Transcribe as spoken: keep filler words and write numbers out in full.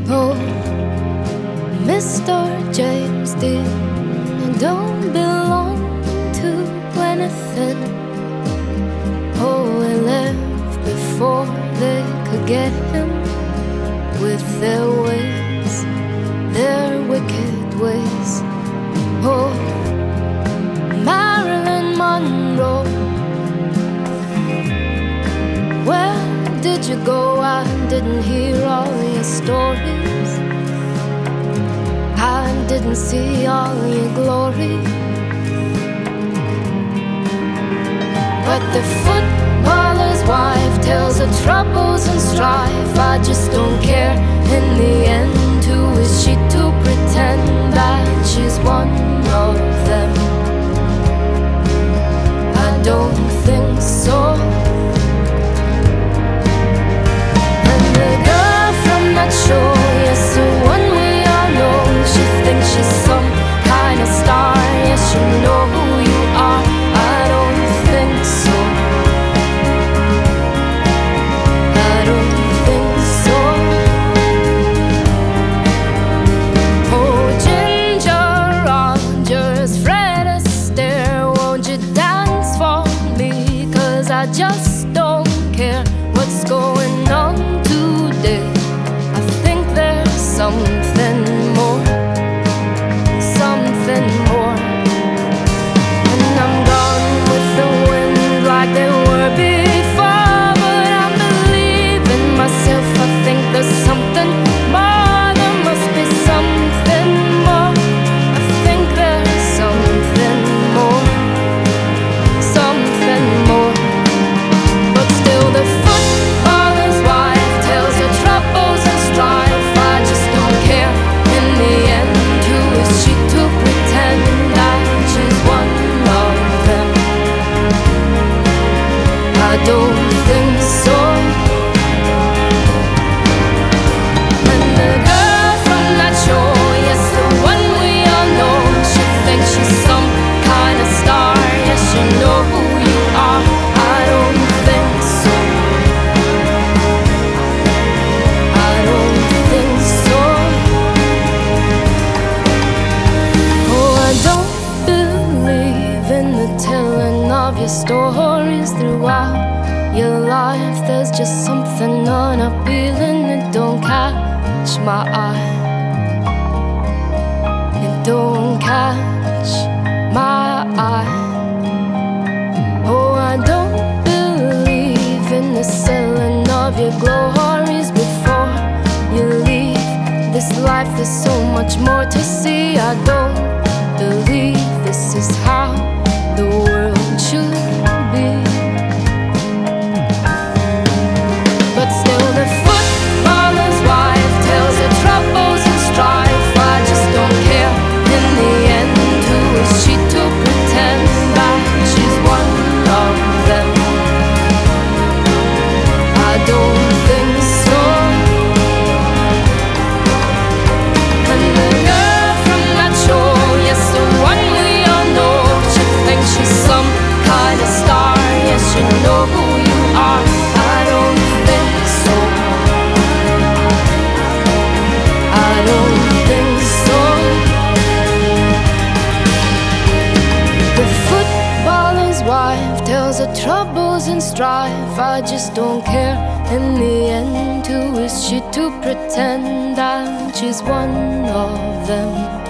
Oh, Mister James Dean, I don't belong to anything. Oh, he left before they could get him with their ways, their wicked ways. Oh, Marilyn Monroe, where did you go? I didn't hear all your stories. I didn't see all your glory. But the footballer's wife tells her troubles and strife. I just don't care. In the end, who is she to pretend that she's one of them? I don't think so. And the girl from that show, yes, the one we all know, she thinks she's some kind of star. Yes, you know who you are. I don't think so. I don't think so. Oh, Ginger Rogers, Fred Astaire, won't you dance for me? 'Cause I just don't care what's going on today. I think there's something more, something more. And I'm gone with the wind like they were before. But I believe in myself, I think there's something more. There must be something more. I think there's something more, something more. But still the footballer's wife tells her troubles and strife. I just don't care. In the end, who is she to pretend that she's one of them? I don't think so. And the girl from that show, yes, the one we all know, she thinks she's some kind of star. Yes, you know who you are. I don't think so. I don't think so. Oh, I don't believe in the telling of your stories throughout your life. There's just something unappealing. It don't catch my eye. It don't catch my eye. Oh, I don't believe in the selling of your glories before you leave this life. There's so much more to see. I don't believe this is how the world should be. But still the footballer's wife tells her troubles and strife. I just don't care. In the end, who is she to pretend that she's one of them? I don't think so. And the girl from that show, yes, the one we all know, she thinks she's some kind of star. Yes, you know who you are. I don't think so. I don't think so. The footballer's wife tells her troubles and strife. I just don't care. In the end, who is she to pretend that she's one of them?